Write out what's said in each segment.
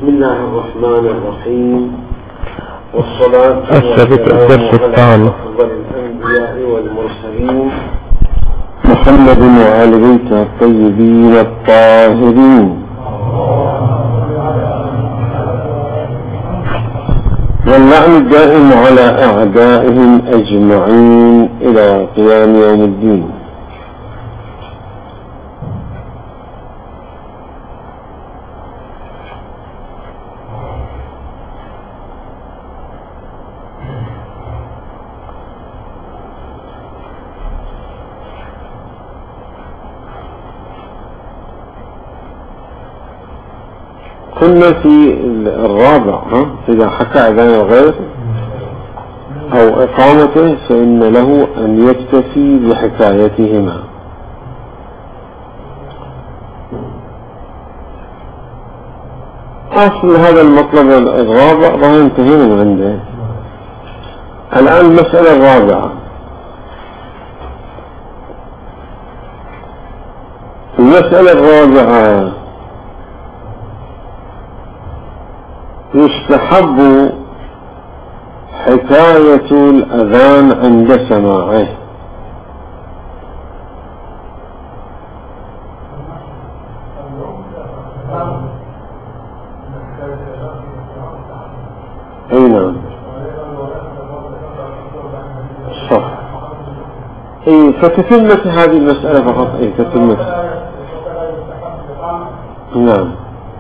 بسم الله الرحمن الرحيم، والصلاة والسلام على أفضل الأنبياء والمرسلين محمد وآل بيته الطيبين الطاهرين، واللعن الدائم على أعدائهم أجمعين إلى قيام يوم الدين. كنا في الرابع، إذا حكى أذان الغير أو إقامته فإن له أن يكتفي بحكايتهما. أصل هذا المطلب الرابع راح انتهينا من عنده. الآن المسألة الرابعة، المسألة الرابعة يستحب حكاية الأذان عند سماعه. أي نعم صح. أي فتتمت هذه المسألة فقط. أي تتمت. نعم.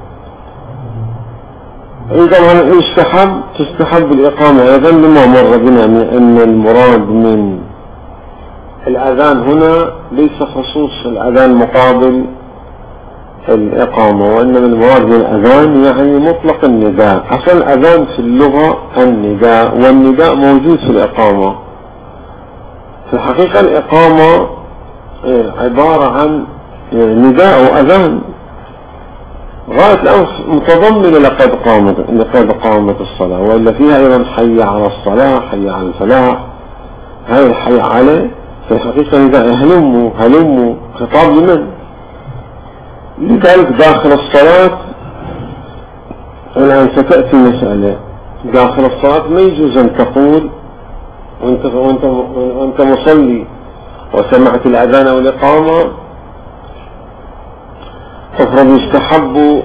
إذا تستحب الإقامة أيضا لما مر بنا من أن المراد من الأذان هنا ليس خصوص الأذان مقابل الإقامة، وإنما المراد من الأذان يعني مطلق النداء. أصل الأذان في اللغة النداء، والنداء موجود في الإقامة. في الحقيقة الإقامة عبارة عن نداء وأذان غاية الأمر متضمنة لقد قامت الصلاة، وإلا فيها أيضا حي على الصلاة، حي على الفلاح. هذا الحي عليه في الحقيقة نداء هلموا خطاب لمن؟ لذلك داخل الصلاة الآن ستأتي مسألة. داخل الصلاة ما يجوز أن تقول وأنت مصلي وسمعت الأذان أو الإقامة تفرض يستحب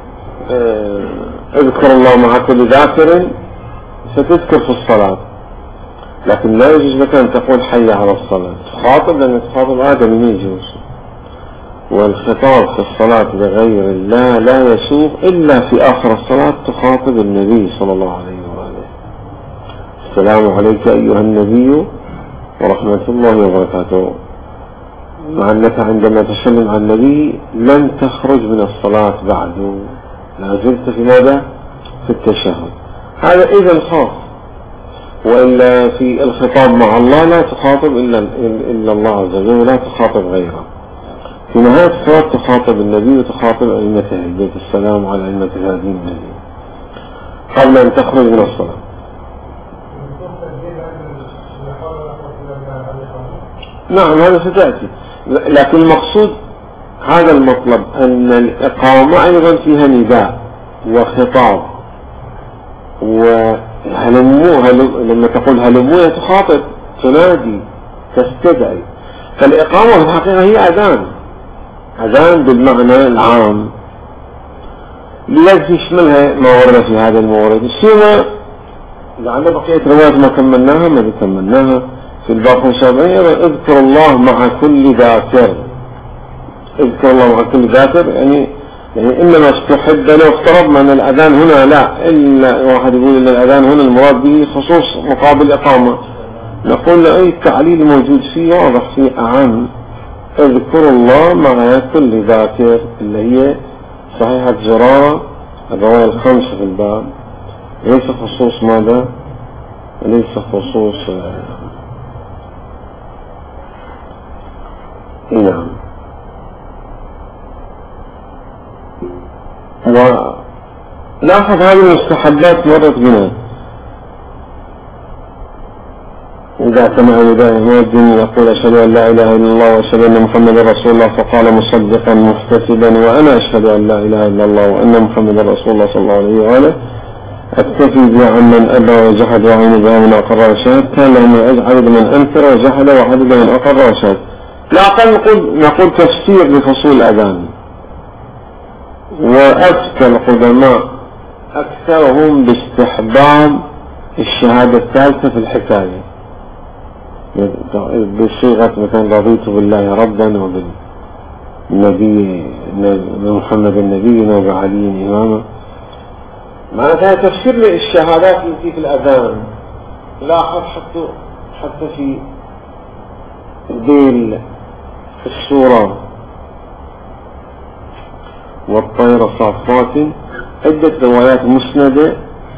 اذكر الله مع كل ذاكر، ستذكر في الصلاة، لكن لا يجوز لك أن تقول حي على الصلاة. تخاطب لأن تخاطب آدم ما يجوز، والخطاب في الصلاة بغير الله لا يسوغ إلا في آخر الصلاة تخاطب النبي صلى الله عليه وآله. السلام عليك أيها النبي ورحمة الله وبركاته. مع أنك عندما تسلم على النبي لن تخرج من الصلاة بعد، لا زلت في ماذا؟ في التشهد. هذا إذا خاص، وإلا في الخطاب مع الله لا تخاطب إلا الله عز وجل، ولا تخاطب غيره. في نهاية الصلاة تخاطب النبي وتخاطب أئمة أهل البيت، السلام على أئمة هذه النبي قبل أن تخرج من الصلاة. نعم هذا ستأتي، لكن المقصود هذا المطلب أن الإقامة أيضا فيها نداء وخطاب، وهلموه لما تقول هلموه تخاطب، تنادي، تستدعي. فالإقامة في الحقيقة هي أذان بالمعنى العام، لذلك يشملها ما ورد في هذا المورد. السنة لعل بقية روايات ما كملناها في الباب 75 اذكر الله مع كل ذاكر. اذكر الله مع كل ذاكر يعني إنما استحب. لو افترضنا أن الأذان هنا لا، إلا واحد يقول أن الأذان هنا المراد به خصوص مقابل الإقامة، نقول له أي التعليل موجود فيه واضح فيه أعم. اذكر الله مع كل ذاكر اللي هي صحيحة زرارة الرواية الخمسة في الباب، ليس خصوص ماذا؟ ليس خصوص نعم. ولاحظ هذه المستحبات مرت بنا، إذا سمع نداء مؤذن يقول أشهد أن لا إله إلا الله وأشهد أن محمدا رسول الله فقال مصدقا محتسبا وأنا أشهد أن لا إله إلا الله وأن محمدا رسول الله صلى الله عليه وآله أكتفي بها عمن أبى وجحد وعين بها من أقر وشهد كان لهم عدد من أنكر وجحد وعدد من أقر وشهد. لا نقول تفسير لفصول الأذان. وأفتى القدماء أكثرهم باستحباب الشهادة الثالثة في الحكاية بصيغة مثلا رضيت بالله ربا وبالنبي محمد النبي وبعلي إماما. معناتها تفسير للشهادات التي في الأذان. لاحظ حتى في ذيل السورة والطير صافات عدة روايات مسندة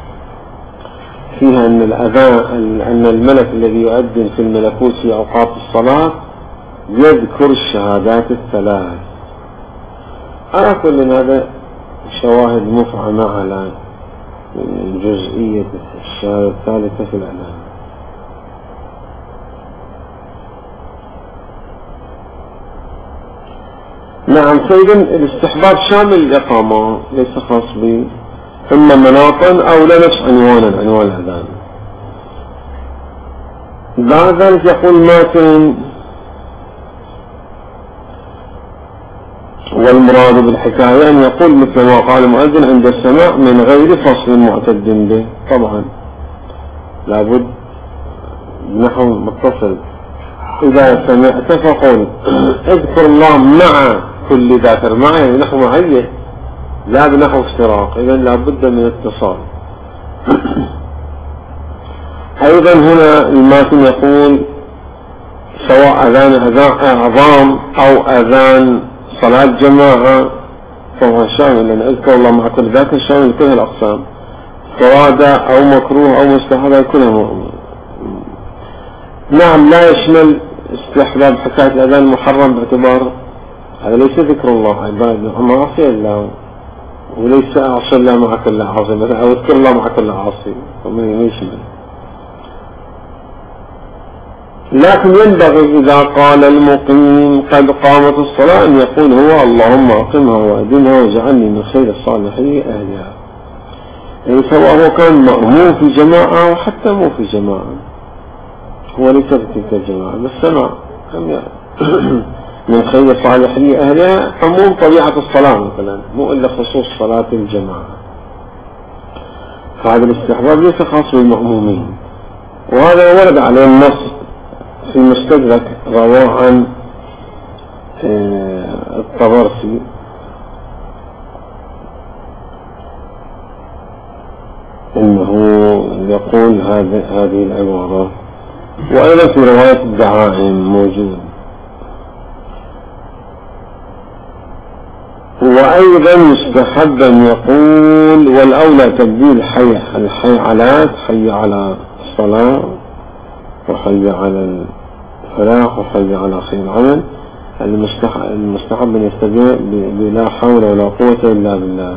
فيها أن الملك الذي يؤذن في الملكوت في أوقات الصلاة يذكر الشهادات الثلاث. على كل هذا شواهد مفعمة على جزئية الشهادة الثالثة في الأذان. نعم سيدا الاستحباب شامل الإقامة ليس خاص به إما مناطا أو لا نفس عنوان الأذان. بعد ذلك يقول ماتن والمراد بالحكاية أن يقول مثل ما قال المؤذن عند السماع من غير فصل معتد به. طبعا لابد نحو متصل. إذا سمعت فقل اذكر الله مع كل ذاكر معه يعني نحو معية لا بنحو افتراق. إذن لابد من اتصال. أيضا هنا الماتن يقول سواء أذان أعظام أو أذان صلاة جماعة طبعا شامل لأن اذكر الله مع كل ذاكر شامل كل الأقسام فرادة أو مكروه أو مستحب كلها مؤمن. نعم لا يشمل استحباب حكاية الأذان المحرم باعتبار هذا ليس ذكر الله عبادة أما عصي الله وليس أعصي الله مع كل عاصي مثلا أو اذكر الله مع كل عاصي وما يشمل. لكن ينبغي إذا قال المقيم قد قامت الصلاة أن يقول هو اللهم أقمها وأدمها واجعلني من خير الصالحين أهلها. يعني سواء هو كان مأموم في جماعة وحتى مو في جماعة هو ليس في تلك الجماعة بس سمع من خير صالحي أهلها عموم طبيعة الصلاة مثلا مو إلا خصوص صلاة الجماعة. فهذا الاستحباب ليس خاص بالمأمومين. وهذا ورد عليه النص في مستدرك رواه عن الطبرسي إنه يقول هذه العبارة. وأيضا في رواية الدعائم موجود. وأيضا يستحب أن يقول والأولى تبديل الحي على الصلاة وحي على الفلاح وحي على خير العمل. المستحب أن يستبدل بلا حول ولا قوة إلا بالله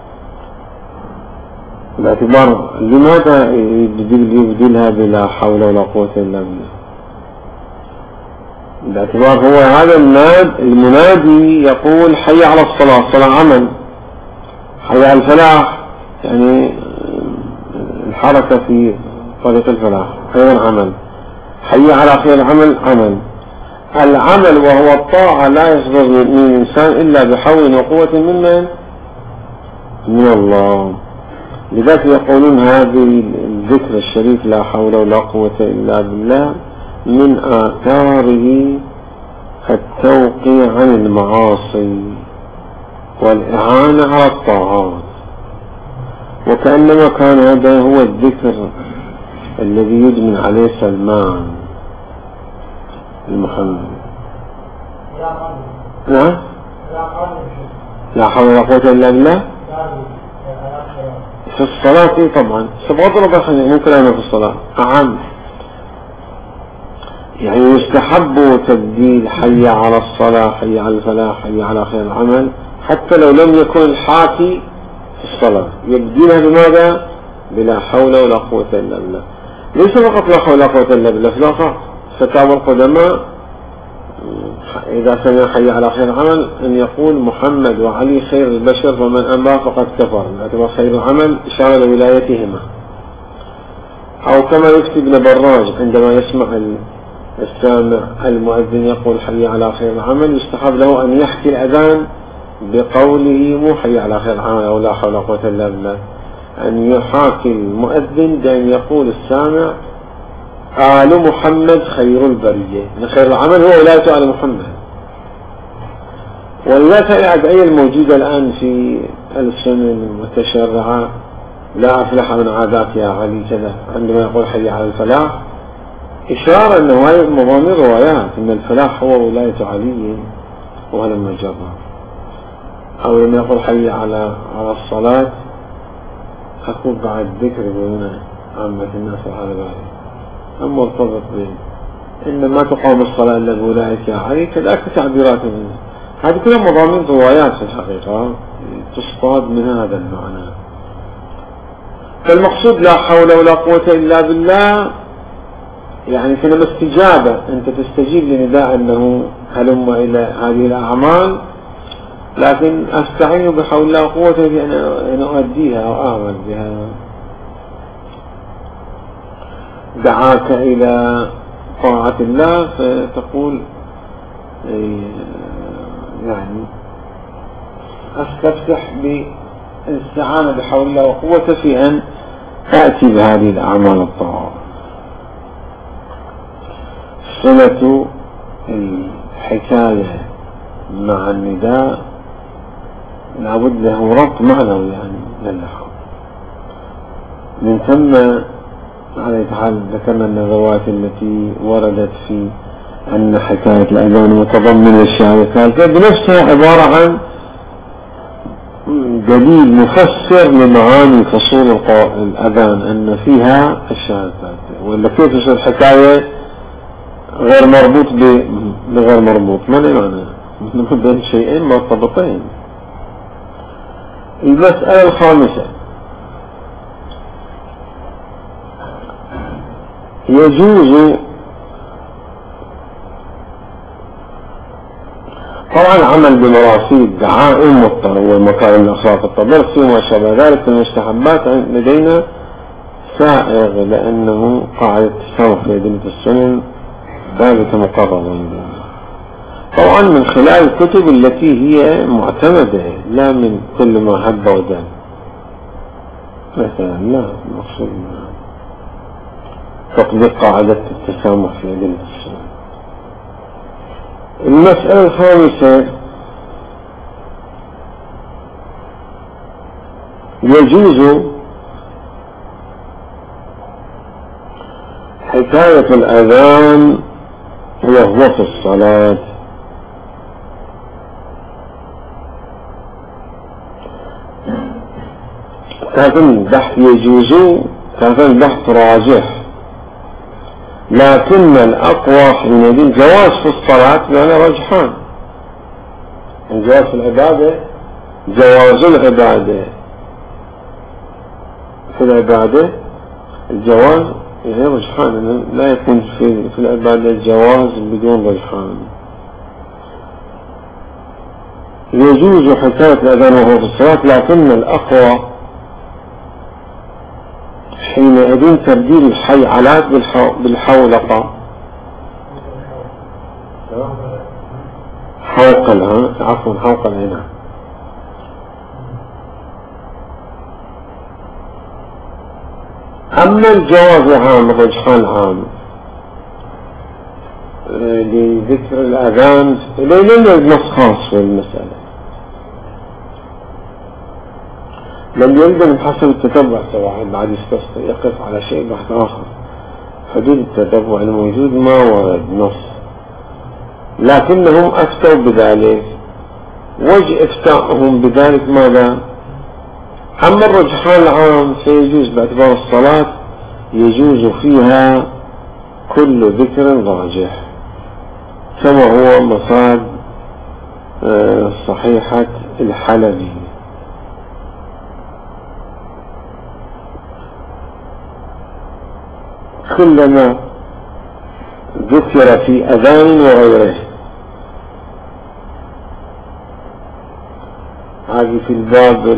باعتبار لماذا يبدلها بلا حول ولا قوة إلا بالله باعتبار هو هذا المنادي يقول حي على الصلاة صلاة عمل حي على الفلاح يعني الحركة في طريق الفلاح أيضا عمل حي على خير العمل العمل وهو الطاعة لا يصدر من الإنسان إلا بحول وقوة من الله. لذلك يقولون هذه الذكر الشريف لا حول ولا قوة إلا بالله من آثاره التوقي عن المعاصي والإعانة على الطاعات وكأنما كان هذا هو الذكر الذي يدمن عليه سلمان المحمد. نعم لا حول ولا قوة إلا بالله في الصلاة طبعا سبغض ربا ممكن أنا في الصلاة أعم يعني يستحب تبديل حي على الصلاة حي على الفلاح حي على خير العمل حتى لو لم يكن الحاكي في الصلاة يبديلها بماذا بلا حول ولا قوة إلا بالله. ليس فقط لا حول ولا قوة إلا بالله، فقط فتاوى القدماء إذا سمع حي على خير العمل أن يقول محمد وعلي خير البشر فمن أنبى فقد كفر، باعتبار خير العمل إشارة لولايتهما. أو كما يفتي ابن براج عندما يسمع السامع المؤذن يقول حي على خير العمل يستحب له أن يحكي الأذان بقوله مو حي على خير العمل أو لا حول ولا قوة إلا بالله، أن يحاكي المؤذن بأن يقول السامع آل محمد خير البرية، من خير العمل هو ولاية آل محمد. ولذلك الأدعية الموجودة الآن في السنن المتشرعة لا أفلح من عادات يا علي كذا عندما يقول حي على الفلاح، إشارة أنه هاي مضامين روايات أن الفلاح هو ولاية علي وهذا ما جرى. أو لما يقول حي على الصلاة أكون بعد ذكر بين عامة الناس وهذا بعد أم مرتبط به إن ما تقام الصلاة إلا بولاية يا علي كذلك تعبيرات منه. هذه كلها مضامين روايات في الحقيقة تصطاد من هذا المعنى. فالمقصود لا حول ولا قوة إلا بالله يعني كلمة استجابة، أنت تستجيب لنداء أنه هلم إلى هذه الأعمال، لكن أستعين بحول الله قوته بأن أؤديها أو أعمل بها. دعاك إلى طاعة الله فتقول يعني أستفتح بالاستعانة بحول الله وقوته في أن تأتي بهذه الأعمال الطاعة. صلة الحكاية مع النداء لابد له ربط معنوي يعني للحظ. من ثم على حال ذكرنا النظوات التي وردت في أن حكاية الأذان متضمن الشهادة بنفسها عبارة عن دليل مفسر لمعاني فصول الأذان أن فيها الشهادات، ولا كيف يصير الحكاية غير مربوط بغير مربوط، ما معنى بين شيئين مرتبطين. المسألة الخامسة يجوز طبعا عمل بمراسيل دعائم والمكارم الأخلاق التبرسي وما شابه ذلك من المستحبات لدينا سائغ، لأنه قاعدة التسامح في أدلة السنن ثابتة مقررة. طبعا من خلال الكتب التي هي معتمدة لا من كل ما هب ودان، مثلا لا المقصود تطبيق قاعدة التسامح في أدلة السنن. المسألة الخامسة يجوز حكاية الأذان وهو في الصلاة، كان البحث يجوز، كان البحث راجح، لكن الأقوى حينئذ جواز في الصلاة يعني رجحان. الجواز في العبادة جواز العبادة في العبادة الجواز يعني رجحان، لا يكون في العبادة الجواز بدون رجحان. يجوز حكاية الأذان وهو في الصلاة، لكن الأقوى حينئذ تبديل الحيعلات بالحولقة حوقل عفوا حوقل هنا. أما الجواز العام الرجحان العام لذكر الأذان لأنه نص خاص في المسألة لم يلزم حسب التتبع سواء بعد يقف على شيء بحث آخر. حدود التتبع الموجود ما ورد نص، لكنهم أفتوا بذلك. وجه إفتاءهم بذلك ماذا؟ أما الرجحان العام فيجوز باعتبار الصلاة يجوز فيها كل ذكر راجح، كما هو مصاد صحيحة الحلبي. كلما ذكر في أذان وغيره. هذه في الباب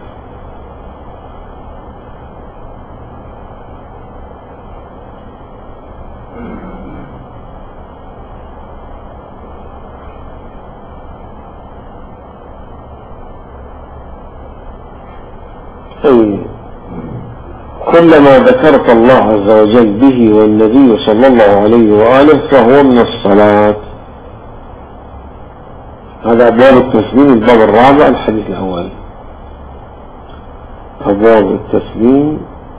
كلما ذكرت الله عز وجل به والنبي صلى الله عليه وآله فهو من الصلاة. هذا أبواب التسليم الباب الرابع الحديث الأول. أبواب التسليم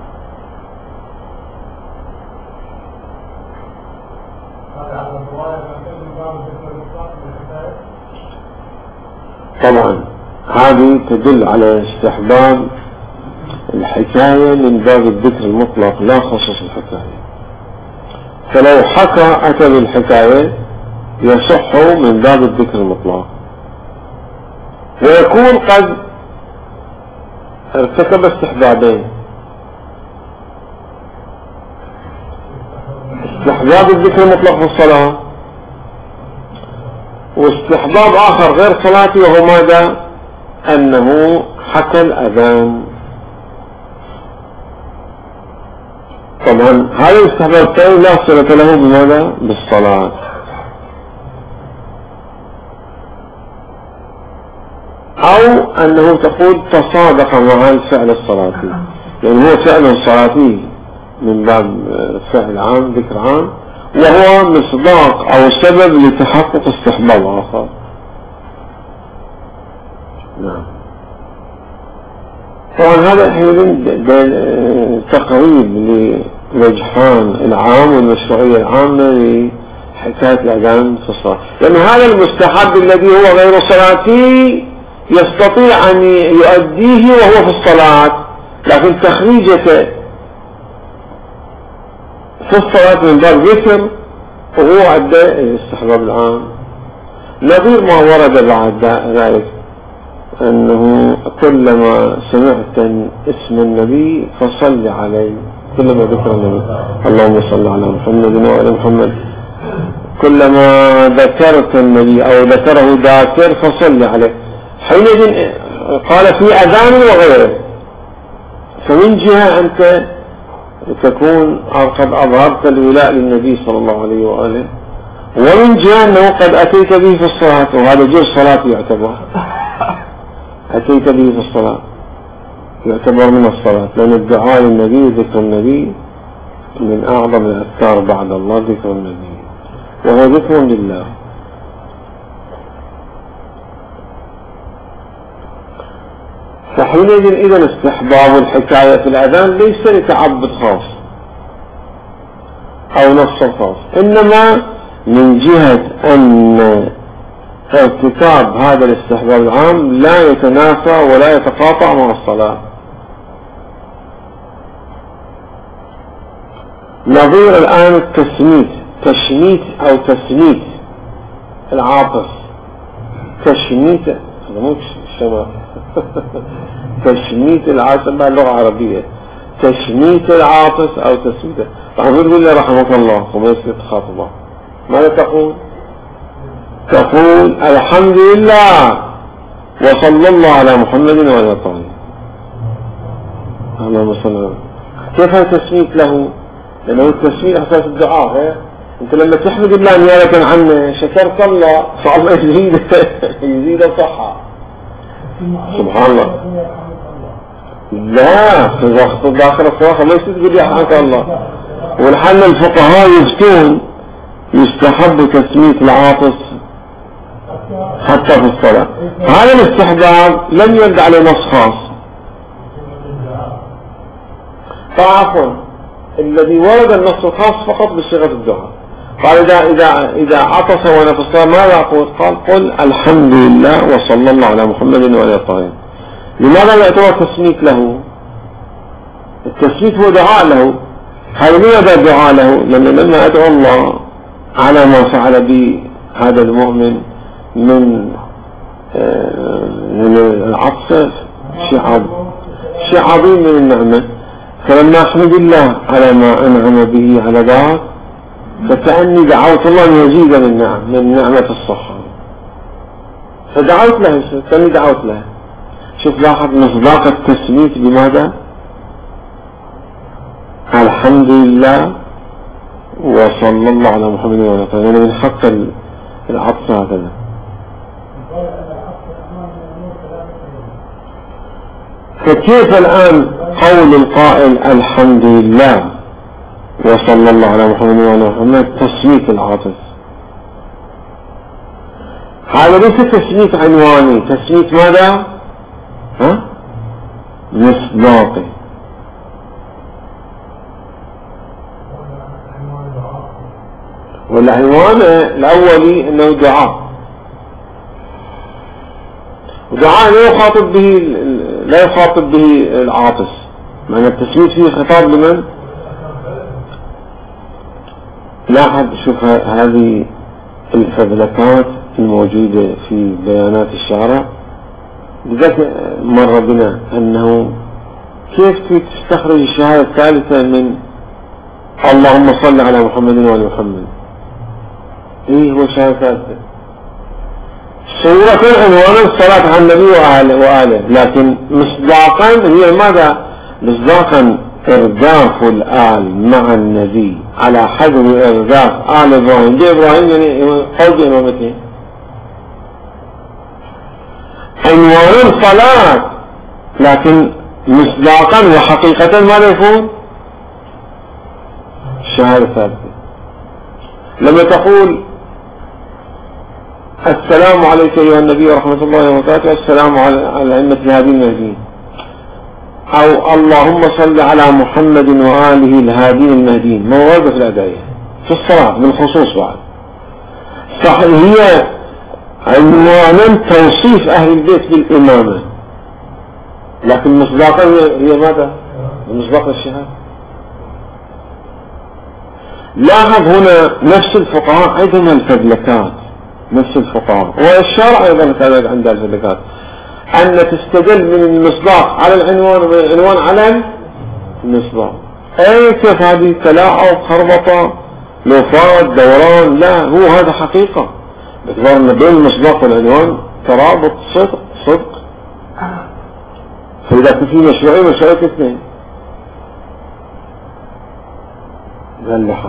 طبعا هذه تدل على استحباب الحكاية من باب الذكر المطلق لا خصوص الحكاية. فلو حكى أتى بالحكاية يصح من باب الذكر المطلق، ويكون قد ارتكب استحبابين: استحباب الذكر المطلق في الصلاة، واستحباب آخر غير صلاتي وهو ماذا؟ أنه حكى الأذان. طبعا هذا الاستحباب الثاني لا صلة له بماذا؟ بالصلاة. أو أنه تقول تصادق مع الفعل الصلاتي، يعني هو فعل صلاتي من باب فعل عام ذكر عام، وهو مصداق أو سبب لتحقق استحباب آخر. نعم. طبعا هذا حين تقريب لوجهان العام والمشروعية العامة لحكاية الأذان في الصلاة، لأن هذا المستحب الذي هو غير صلاتي يستطيع أن يؤديه وهو في الصلاة، لكن تخريجته في الصلاة من باب ذكر وهو أدى الاستحباب العام. نظير ما ورد بعد ذلك أنه كلما سمعت اسم النبي فصل عليه، كلما ذكر النبي اللهم صل على محمد وعلى محمد، كلما ذكرت النبي أو ذكره ذاكر فصل عليه. حينئذ قال في أذان وغيره، فمن جهة أنت تكون قد أظهرت الولاء للنبي صلى الله عليه وآله، ومن جهة أنه قد أتيت به في الصلاة، وهذا جزء صلاة يعتبر، أتيت به في الصلاة يعتبر من الصلاة، لأن الدعاء للنبي ذكر النبي من أعظم الأذكار بعد الله ذكر النبي، وهو ذكر لله. فحينئذ إذن استحباب الحكاية في الأذان ليس لتعبد خاص أو نص خاص، إنما من جهة أن ارتكاب هذا الاستحباب العام لا يتنافى ولا يتقاطع مع الصلاة. نظير الآن التسميت، تشميت أو تسميت العاطس، تشميت هذا مو الشمال تشميت العاطس باللغة العربية، تشميت العاطس أو تسميته. فأقول لي رحمك الله وما يصير تخاطبه، ماذا تقول؟ تقول الحمد لله وصلى الله على محمد وعلى آله. اللهم صل على. كيف التسميت له؟ لأنه التسميت أساس الدعاء. أنت لما تحمد الله نيابة عنه شكرت الله فالله يزيد صحة. سبحان الله. لا في وقت داخل الصلاة ما يستقبل يحمد الله. والحل الفقهاء يفتون يستحب تسميت العاطس حتى في الصلاة. هذا الاستحباب لم يرد عليه نص خاص. فعفوا الذي ورد النص الخاص فقط بصيغة الدعاء. قال إذا عطس وانا في الصلاة ماذا أقول؟ قل الحمد لله وصلى الله على محمد وعلى آله. لماذا لا يعتبر تسميت له؟ التسميت هو دعاء له. هذا لماذا دعاء له؟ لأن لما أدعو الله على ما فعل بي هذا المؤمن من العطس شيء عظيم من النعمة، فلما أحمد الله على ما أنعم به على ذاك فكأني دعوت الله أن يزيد من نعمة الصحة، فدعوت له، كأني دعوت له. شوف لاحظ مصداق التسميت بماذا؟ الحمد لله وصلى الله على محمد وعلى آله، يعني من حق العطف هكذا. فكيف الآن قول القائل الحمد لله وصلى الله على محمد وعلى محمد تسميت العاطف؟ هذا ليس تسميت عنواني، تسميت ماذا؟ مصداقي. والعنوان الأولي أنه دعاء، ودعاء لا يخاطب به العاطف، معنى التسميت فيه خطاب لمن؟ لاحظ شوف هذه الفذلكات الموجودة في بيانات الشارع. لذلك مر بنا أنه كيف تستخرج الشهادة الثالثة من اللهم صل على محمد وعلى محمد؟ ايه هو الشهادة الثالثة؟ صورة عنوان الصلاة على النبي وآله، لكن مصداقا هي ماذا؟ مصداقا إرداف الآل مع النبي على حجم إرداف آل إبراهيم. دي إبراهيم يعني قول إمامته. عنوان صلاة، لكن مصداقا وحقيقة ماذا يكون؟ الشهادة الثالثة. لما تقول السلام عليك أيها النبي ورحمة الله وبركاته، السلام على أئمة الهادي المهديين، أو اللهم صل على محمد وآله الهادين المهديين، موردة في الأدعية في الصلاة بالخصوص بعد. صح، هي عنوانا توصيف أهل البيت بالإمامة، لكن مصداقا هي ماذا؟ مصداق الشهادة. لاحظ هنا نفس الفقهاء عندهم الفذلكات، نفس الفقهاء والشرع أيضا كذلك عند الفذلكات، أن تستدل من المصداق على العنوان ومن العنوان على المصداق. أي كيف هذه تلاعب خربطة لوفات دوران؟ لا، هو هذا حقيقة، باعتبار أن بين المصداق والعنوان ترابط صدق. فإذا كان في مشروعية اثنين ذلحا،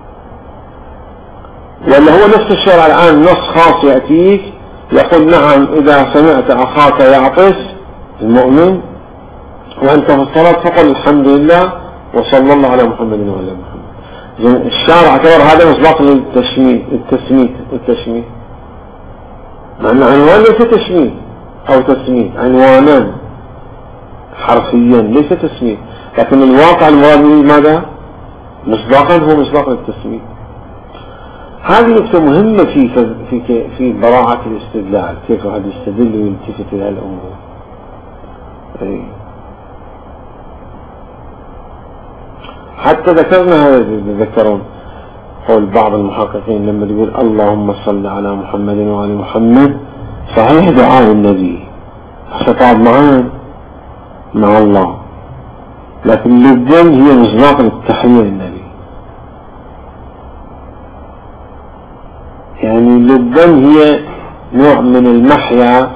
ولا هو نفس الشرع الآن نص خاص يأتيك يقول نعم إذا سمعت أخاك يعطس المؤمن وأنت في الصلاة فقل الحمد لله وصلى الله على محمد وعلى محمد. الشارع اعتبر هذا مصداق للتشميت، مع أن عنوان ليس تشميت أو تسميت، عنوانان حرفيا ليس تسميت، لكن الواقع المراد به ماذا؟ مصداقا هو مصداق للتسميت. هذه نقطة مهمة في براعة الاستدلال، كيف واحد يستدل ويلتفت إلى الأمور. حتى ذكرنا هذا، ذكرون قول بعض المحققين لما يقول اللهم صل على محمد وعلى محمد، صحيح دعاء النبي خطاب مع الله، لكن للذن هي مصداق للتحليل النبي، يعني للذن هي نوع من المحيا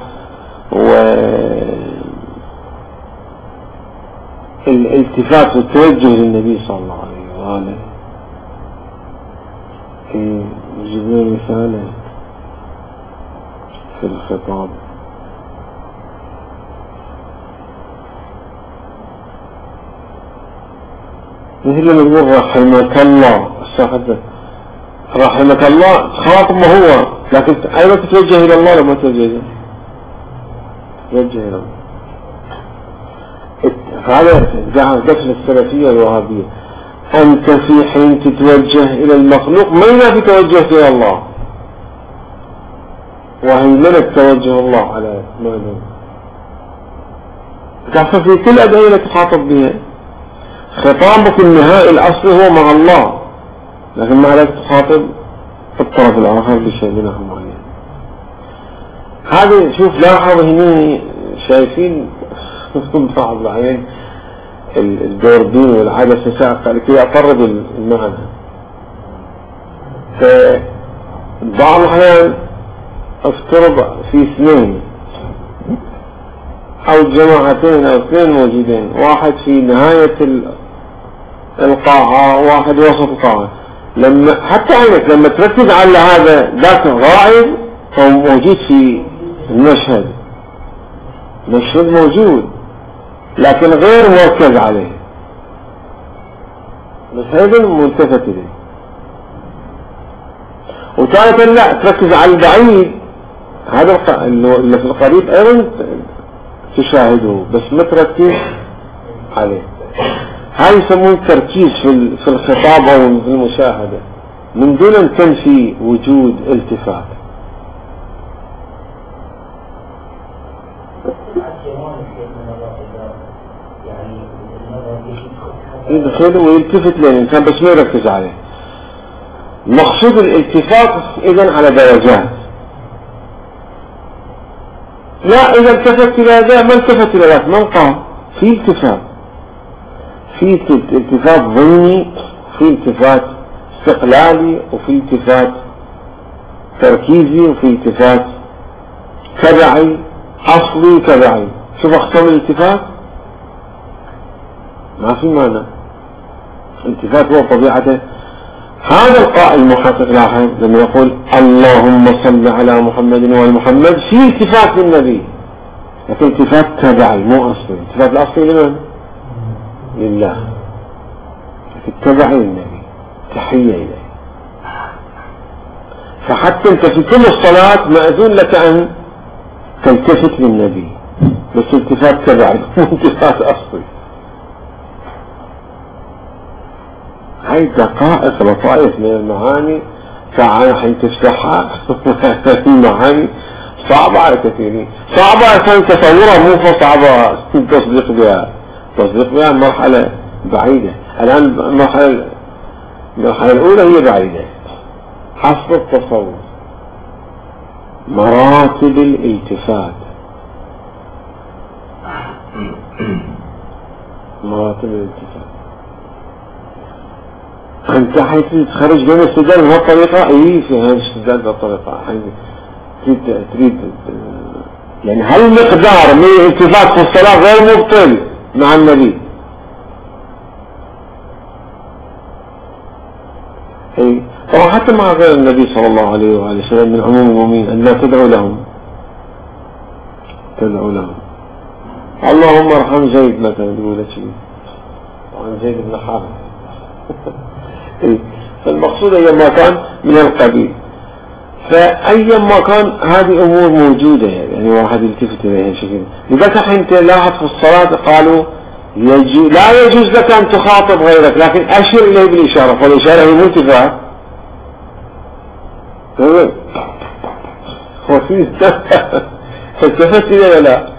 والالتفات والتوجه للنبي صلى الله عليه وآله. في جبريل مثاله في الخطاب مثل لما يقول رحمك الله، رحمك الله خاطب ما هو، لكن أيضا تتوجه إلى الله لما تتوجه إلى الله. هذا دخل السلفية الوهابية، أنت في حين تتوجه إلى المخلوق ما ينافي توجهت إلى الله، وهيمنة توجه الله على معنى تحصل في كل أدعية التي تخاطب بها. خطابك النهائي الأصلي هو مع الله، لكن ما عليك تخاطب الطرف الآخر بشيء منه معين. هذه شوف لاحظ هنا شايفين بعض العين الدوردين والعدسة ساقة لكي أقرب المعنى. فبعض الأحيان افترض في اثنين أو جماعتين أو اثنين موجودين، واحد في نهاية القاعة واحد وسط القاعة، لما حتى عينك لما تركز على هذا ذاك غائب أو موجود في المشهد، المشهد موجود لكن غير مركز عليه، بس هذا ملتفت إليه. وتارة لا تركز على البعيد، هذا اللي في القريب أيضا تشاهده بس ما تركز عليه. هاي يسمون تركيز في الخطاب أو في المشاهدة من دون أن تنفي وجود التفات. يدخل ويلتفت للإنسان بس ما يركز عليه. مقصود الالتفات إذن على درجات، لا إذا التفت إلى ذا ما التفت إلى ذاك، ما انقى في التفات، في التفات ضمني، في التفات استقلالي، وفي التفات تركيزي، وفي التفات تبعي أصلي تبعي. شوف أختم الالتفات ما في معنى. الالتفات هو طبيعته. هذا القائل المحقق لاحظ لما يقول اللهم صل على محمد وعلى محمد في التفات للنبي، لكن التفات تبعي مو أصلي. التفات الأصلي لمن؟ لله، لكن تبعي للنبي، تحية إليه. فحتى انت في كل الصلاة مأذون لك أن تلتفت للنبي، بس التفات تبعي مو التفات أصلي. هاي دقائق لطائف من المعاني ساعة حين تفتحها المعاني صعبة على كثيرين، صعبة عشان تصورها، مو صعبة تصديق بها. تصديق بها مرحلة بعيدة. الآن المرحلة الأولى هي بعيدة حسب التصور. مراتب الالتفات، مراتب الالتفات. أنت حيث تخرج بين الاستدلال من هالطريقة، أي في هذا الاستدلال بهالطريقة تريد يعني هل مقدار من الالتفات في الصلاة غير مبطل مع النبي؟ أي طبعا حتى مع غير النبي صلى الله عليه وآله وسلم من عموم المؤمنين أن لا تدعو لهم، تدعو لهم اللهم ارحم زيد مثلا تقول شيء طبعا زيد بن حارث. فالمقصود أي ما كان من القبيل، فأي ما كان هذه أمور موجودة يعني واحد يلتفت إليها شكل. لذلك حين تلاحظ في الصلاة قالوا لا يجوز لك أن تخاطب غيرك، لكن أشر إليه بالإشارة، فالإشارة هي منتفعة. التفت إليه ولا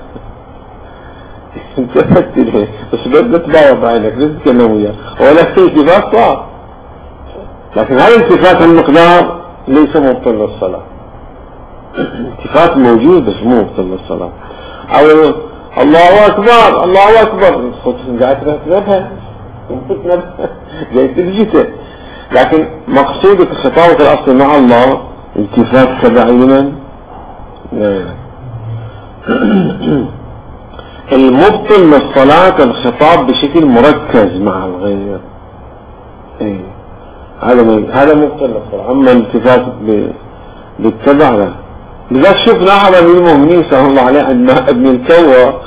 التفت إليه بس بدأ تباوض عينك لا تتكلم وياه ولا في التفات صعب، لكن هذا الالتفات المقدار ليس مبطل للصلاة. الالتفات موجود بس مو مبطل للصلاة. أو الله أكبر الله أكبر خطوة قاعد تنبه جاي تلجته، لكن مقصودك خطابك الأصل مع الله التفات تبعي لمن؟ المبطل للصلاة الخطاب بشكل مركز مع الغير. هذا مبطل للصلاة. أما الالتفات بالتبع لا. لذلك شوف لاحظ أمير المؤمنين صلى الله عليه عند ابن الكوى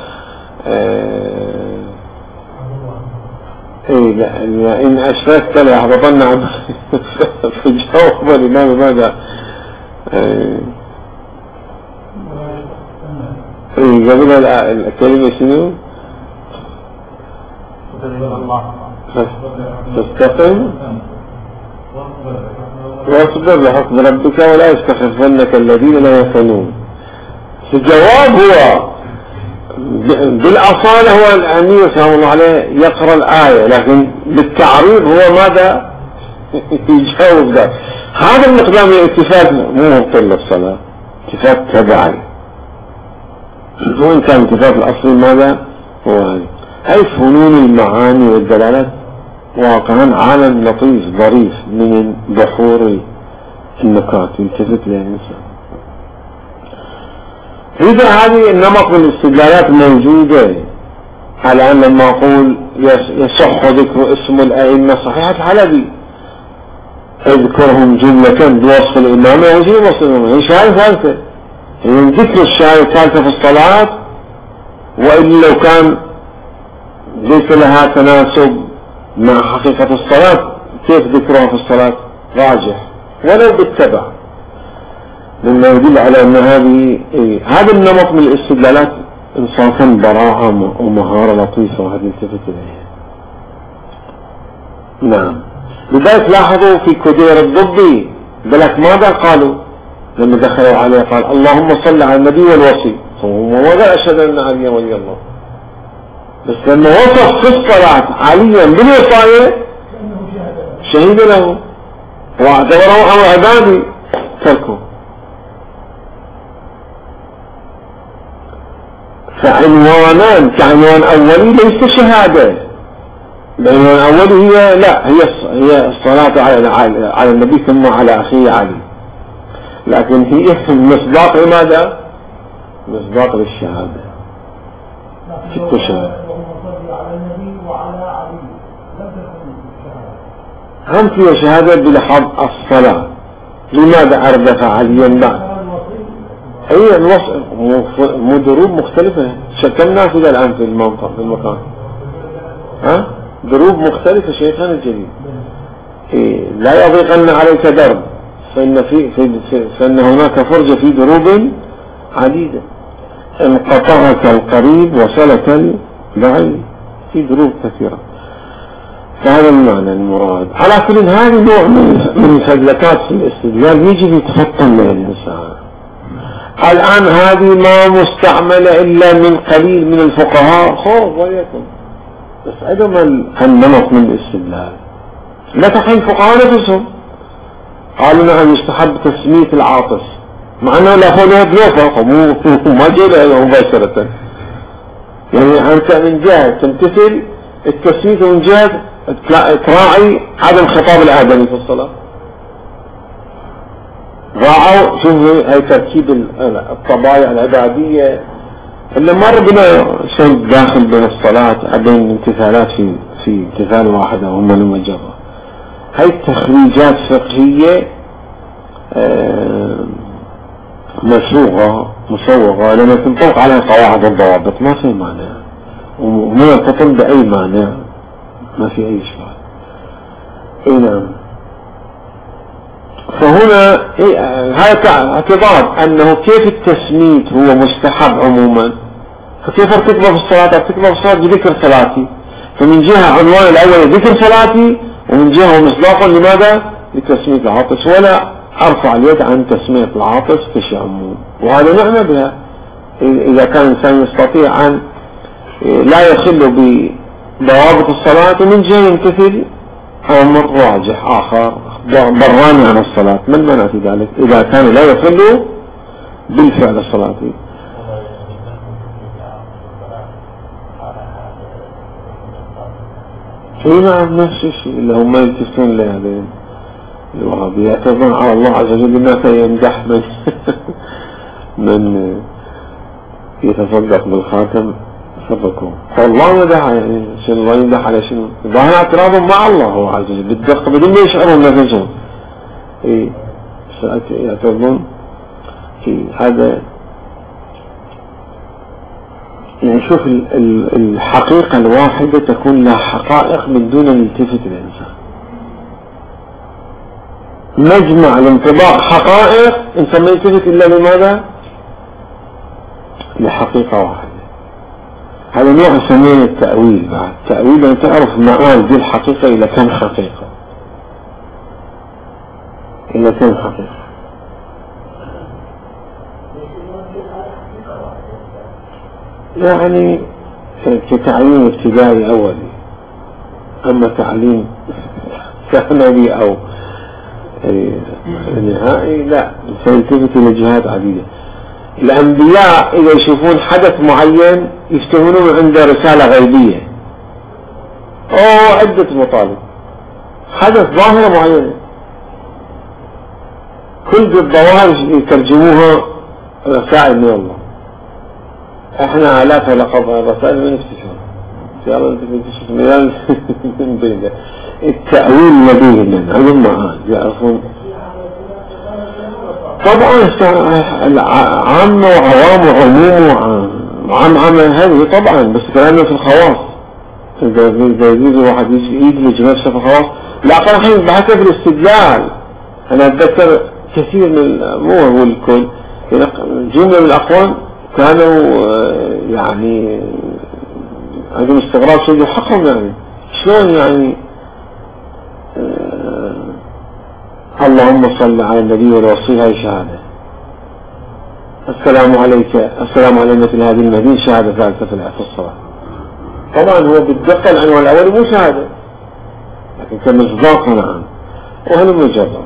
لا إن أشركت ليحبطن عملك. فجاوب الإمام ماذا؟ قبل الكلمة شنو؟ فاستقم واصبر لحكم ربك ولا يستخفنك الذين لا يفعلون. الجواب هو بالأصالة هو الأمير صلى الله عليه يقرأ الآية، لكن بالتعريض هو ماذا يجاوب ذلك. هذا المقدام من الالتفات مو مبطل للصلاة، التفات تبعي، وإن كان الالتفات الأصلي ماذا هو هذا. أي فنون المعاني والدلالات واقعا عالم لطيف ظريف من بحور النكات يلتفت للإنسان. إذا هذه النمط من الاستدلالات موجودة، على أن لما أقول يصح ذكر اسم الأئمة صحيح الحلبي اذكرهم جملة بوصف الإمامة وجيب وصف الإمامة، هي شهادة ثالثة، يعني ذكر الشهادة الثالثة في الصلاة، وإلا لو كان ليس لها تناسب مع حقيقة الصلاة كيف ذكرها في الصلاة راجح ولو بالتبع، مما يدل على أن هذا النمط من الاستدلالات إنصافا براعة ومهارة لطيفة وهذه التفت إليها. نعم، لذلك لاحظوا في كدير الضبي بلك ماذا قالوا لما دخلوا عليه؟ قال اللهم صل على النبي والوصي، وما أشهد أن عليا ولي الله، بس لما وصف في الصلاة عليا بالوصاية شهد له واعتبره أو عبادي تركه. فعنوانان كعنوان أولي ليس شهادة، العنوان الأولي هي الصلاة على النبي ثم على أخيه علي، لكن هي مصداق لماذا؟ مصداق للشهادة في التشهد. هم فيها شهادة بلحظ الصلاة. لماذا أردف عليا بعد؟ هي دروب مختلفة شكلنا فيها الآن في المكان، دروب مختلفة شيخان الجليل. لا يضيقن عليك درب فإن هناك فرجة في دروب عديدة، انقطعك القريب وصلك البعيد، في دروب كثيرة. فهذا المعنى المراد. على كل هذا نوع من الفزلكات في الاستدلال يجب يتفطن له الإنسان. الآن هذه ما مستعملة إلا من قليل من الفقهاء، خوف وليكن، بس عندما النمط من الاستدلال لا تحين الفقهاء نفسهم قالوا نعم يستحب تسمية العاطس، مع أنه لا فولها بلوفة وما جيلها مباشرة، يعني أنت من جهة تمتثل التسمية ومن جهة تراعي عدم خطاب الآدمي في الصلاة. راعوا شوفوا هاي تركيب الطبائع العبادية اللي مر بنا شيء داخل بين الصلاة بين امتثالات في امتثال واحدة هم المجرة. هاي التخريجات فقهية مسوغة لما تنطبق عليها قواعد الضوابط ما في معنى، وما تطل بأي معنى، ما في أي إشكال. نعم. فهنا هذا اعتبار أنه كيف التسميت هو مستحب عموما، فكيف ارتكبه في الصلاة؟ ارتكبه في الصلاة بذكر صلاتي، فمن جهة عنوان الأول ذكر صلاتي، ومن جهة مصداقا لماذا؟ لتسمية العاطس، ولا أرفع اليد عن تسمية العاطس كشيء عموم، وهذا نعمة بها إذا كان الإنسان يستطيع أن لا يخل بضوابط الصلاة ومن جهة يمتثل أمر راجح آخر براني عن الصلاة. من منع في ذلك إذا كان لا يخل بالفعل الصلاة؟ نعم نفس الشيء اللي هم يلتفتون لهذين الوهابيات. يعتبرون على الله عز وجل ما يمدح من يتصدق بالخاتم صدقوا، فالله مدح، يعني شنو الله يمدح على شنو؟ ظاهر اعتراضهم مع الله هو عز وجل بالدقة بدون ما يشعرون نفسهم. يعتبرون في هذا. يعني شوف الحقيقة الواحدة تكون لها حقائق من دون أن يلتفت الإنسان. نجمع الانطباق حقائق إنسان ما يلتفت إلا لماذا؟ لحقيقة واحدة. هذا نوع يسميه التأويل. بعد التأويل أن تعرف مآل دي الحقيقة إلى كم حقيقة، إلى كم حقيقة. يعني كتعليم ابتدائي أولي، أما تعليم ثانوي أو نهائي لا، سيلتفت إلى جهات عديدة. الأنبياء إذا يشوفون حدث معين يفتهمون عنده رسالة غيبية، أو عدة مطالب، حدث ظاهرة معينة، كل الظواهر يترجموها رسائل من الله. احنا آلاف لقضاء الرسائل من اكتشاف سيارة انت بتكتشف من بين التأويل النبي لنا هم يعرفون طبعا عام وعوام وعموم وعام هذه طبعا، بس كلامنا في الخواص زي واحد يدلج نفسه في الخواص. لا الحين بحسب الاستدلال انا اتذكر كثير من الامور والكل جملة من الاقوال كانوا يعني عندهم استغراب شيء يحقهم، يعني شلون يعني اللهم صل على النبي والوصي هاي شهادة، السلام عليك السلام على مثل هذه المدينة شهادة ثالثة في الصلاة. طبعا هو بالدقة العنوان الأول مو شهادة لكن كمصداق نعم وهل مجرد.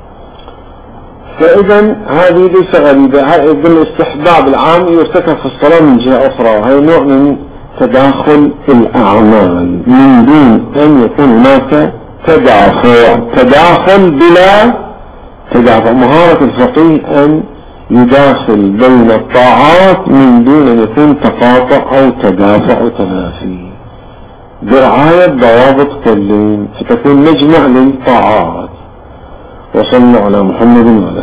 فإذا هذه ليس غريبة، هذا الاستحباب العام يرتكب في الصلاة من جهة أخرى، وهي نوع من تداخل الأعمال من دون أن يكون هناك تداخل بلا تداخل. مهارة الفقيه أن يداخل بين الطاعات من دون أن يكون تقاطع أو تدافع أو تنافي برعاية ضوابط كلين فتكون مجمع للطاعات. وصلنا على محمد وعلى